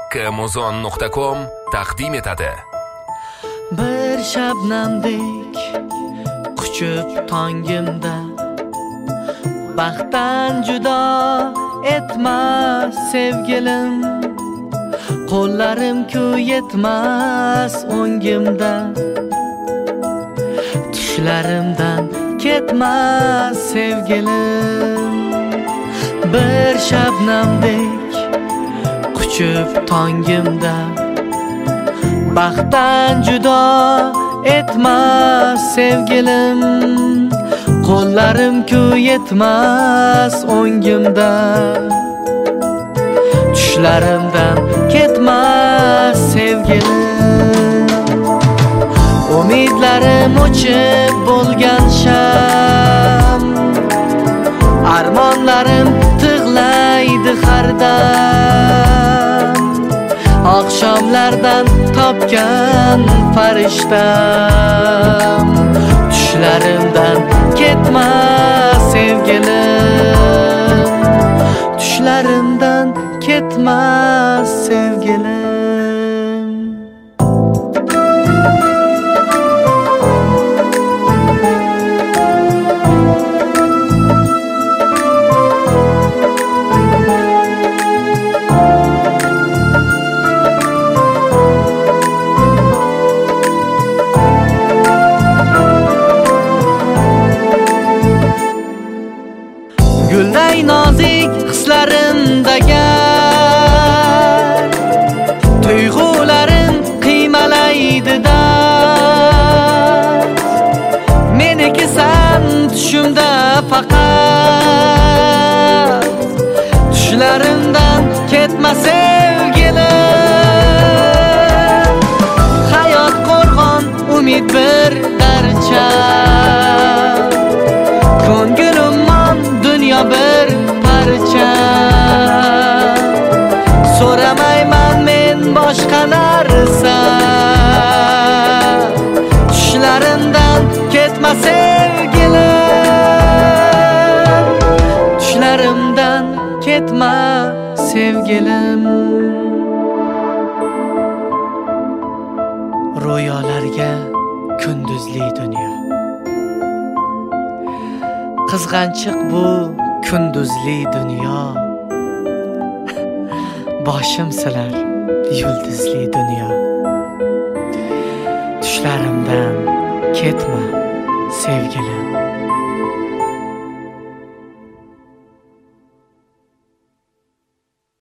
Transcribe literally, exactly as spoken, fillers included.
Amazon nuqta com taqdim etadi. Bir shabnamdek quchib tongimda, baxtdan judo etmas sevgilim, qo'llarim-ku yetmas o'ngimda, tushlarimdan ketmas sevgilim. Bir shabnamdek quchib tongimda, baxtdan judo etmas sevgilim, qo'llarim-ku yetmas o'ngimda, tushlarimdan ketmas sevgilim. Umidlarim o'chib bo'lgan sham, armonlarim tig'laydi har dam, oqshomlardan topgan farishtam, tushlarimdan ketmas sevgilim, tushlarimdan ketmas sevgilim. Gulday nozik hislarimdagi tuyg'ularim qiymalaydi dard, menikisan tushimda faqat, tushlarimdan ketma sevgilim. Hayot qo'rg'on, umid bir darcha, ko'nglimon dunyo bir parcha. So'ramayman men boshqa narsa, tushlarimdan ketma sevgilim, tushlarimdan ketma sevgilim. Ro'yolarga kunduzli dunyo, qizg'anchiq bu kunduzli dunyo, boshim silar yulduzli dunyo, tushlarimdan ketma sevgilim.